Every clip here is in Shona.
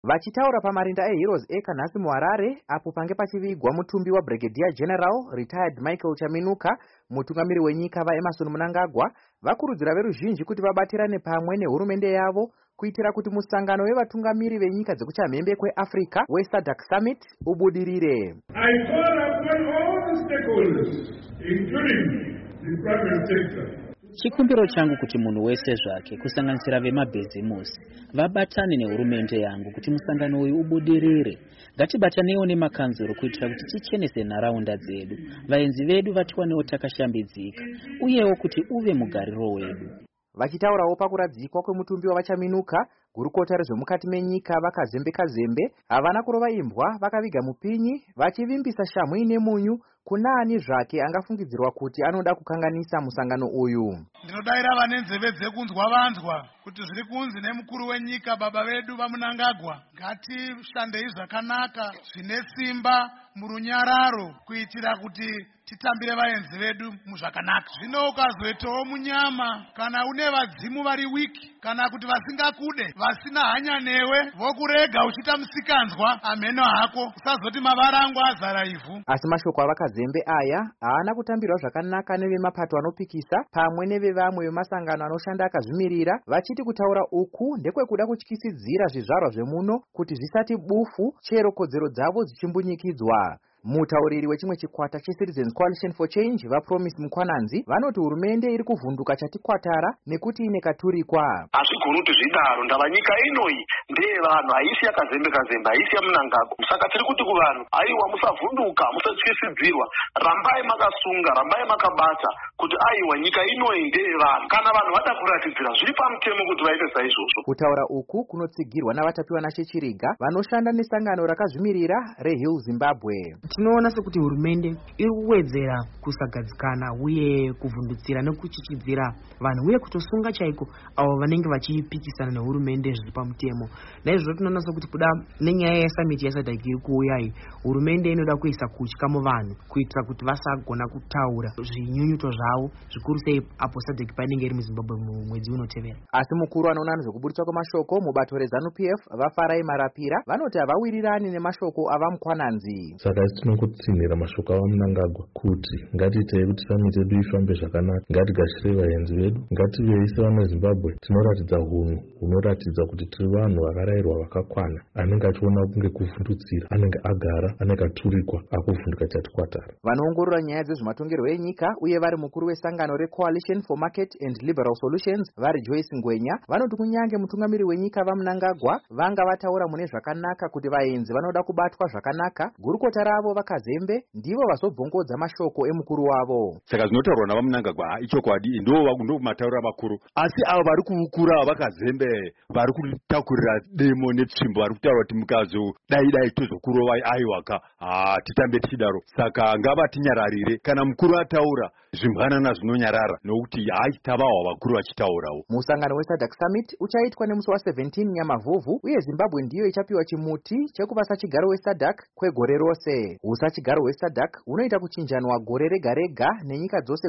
Vachitaura pamarinda eHeroes Acre nhasi muHarare apo pange pachivigwa mutumbi waBrigadier General retired Michael Chaminuka, mutungamiri wenyika vaEmmerson Mnangagwa vakurudzira veruzhinji kuti vabatirane pamwe nehurumende yavo kuitira kuti musangano wevatungamiri venyika dzekuchamhembe kweAfrica weSADC Summit ubudirire. I call upon all the stakeholders, including the private sector. Chikumbiro changu kuti munhu wese zvake kusanganisira vemabhizimusi vabatane nehurumende yangu kuti musangano uyu ubudirire. Ngatibatanewo nemakanzuro kuitira kuti tichenese nharaunda dzedu, vaenzi vedu vatiwanewo takashambidzika, uyewo kuti uve mugariro wedu. Vachitaurawo pakuradzikwa kwemutumbi wavaChaminuka, gurukota rezvemukati menyika vakazembe havana kurova imbwa, vakaviga mupinyi vachivimbisa shamhu ine munyu kuna ani zvake angafungidzirwa kuti anoda kukanganisa musangano uyu. Ndinodaira vane nzeve dzekunzwa vanzwa kuti zviri kunzi nemukuru wenyika baba vedu vaMnangagwa, ngatishandei zvakanaka zvine simba murunyararo kuitira kuti titambire vaenzi vedu muzvakanaka. Zvino ukazoitawo munyama kana une vadzimu vari wiki kana kuti vasingakude vasina hanya newe vokurega uchita musikanzwa ameno hako usazoti mavarangwa azara ivhu. Asi mashoko avakazembe aya haana kutambirwa zvakanaka nevemapato anopikisa pamwe nevevamwe vemasangano anoshanda akazvimirira, vachiti kutaura uku ndekwekuda kutyisidzira zvizvarwa zvemuno kuti zvisati bufu chero kodzero dzavo dzichimbunyikidzwa. Mutauriri wechimwe chikwata cheCitizens Coalition for Change vaPromise Mukwananzi vanoti hurumende iri kuvhunduka chatikwatara nekuti ine katurikwa. Hazvigoni kuti zvidaro, ndava nyika inoi ndeye vanhu, haisi yakazembe haisi yaMnangagwa. Saka tiri kuti kuvanhu, aiwa musavhunduka, musatyisidzirwa, rambai makasunga, rambai makabata kuti aiwa nyika inoi ndeye vanhu. Kana vanhu vada kuratidzira zviri pamutemo kuti vaite saizvozvo. Kutaura uku kunotsigirwa navatapiwa naShechiriga vanoshanda nesangano rakazvimirira reHill Zimbabwe. Tinoona sekuti hurumende iri kuwedzera kusagadzikana uye kuvhundutsira nekuchichidzira vanhu uye kutosunga chaiko avo vanenge vachipikisana nehurumende zviri pamutemo. Naizvozvo tinoona sekuti kuda nenyaya yeSummit yaSADC iri kuuyai, hurumende inoda kuisa kutya muvanhu kuitira kuti vasagona kutaura zvinyunyuto zvavo zvikuru sei apo SADC painenge iri muZimbabwe mwedzi unotevera. Asi mukuru anoona nezvekuburitswa kwemashoko mubato reZANU-PF vaFarai Marapira vanoti havawirirani nemashoko avaMukwananzi. Saka tinongotsinhira mashoko avaMnangagwa kuti ngatiitei kuti summit yedu ifambe zvakanaka, ngatigashire vaenzi vedu, ngativeise vamaZimbabwe tinoratidza hunhu hunoratidza kuti tiri vanhu vakarayirwa vakakwana, anenge achiona kunge kuvhundutsira, anenge agara anenge aturikwa akuvhunduka chatikwatara. Vanoongorora nyaya dzezvematongerwo enyika uye vari mukuru wesangano reCoalition for Market and Liberal Solutions vari Joyce Ngwenya vanoti kunyange mutungamiri wenyika vaMnangagwa vanga vataura mune zvakanaka kuti vaenzi vanoda kubatwa zvakanaka, gurukota ravo vakazembe ndivo vazobvongodza mashoko emukuru wavo. Saka zvinotaurwa navaMnangagwa ichokwadi, ndo matauriro makuru, asi avo vari kukura vakazembe vari kutakurira demo netsvimbo vari kutaura kuti mukazodai tozokurovai aiwaka titambe tichidaro. Saka ngavatinyararire, kana mukuru ataura zvimbwanana zvinonyarara nokuti tavawo vakuru vachitaurawo. Musangano weSADC Summit uchaitwa nemusi wa17 Nyamavhuvhu uye Zimbabwe ndiyo ichapiwa chimuti chekuva sachigaro weSADC kwegore rose. Usachigaro weSADC unoita kuchinjanwa gore rega rega nenyika dzose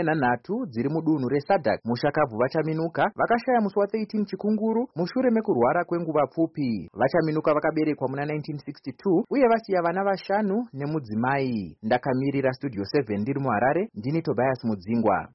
13 dziri mudunhu reSADC. Mushakabvu vaChaminuka vakashaya musi wa13 Chikunguru mushure mekurwara kwenguva pfupi. VaChaminuka vakaberekwa muna 1962 uye vasiya vana 5 nemudzimai. Ndakamirira Studio 7 ndiri muHarare, ndini Tobias Mudzingwa.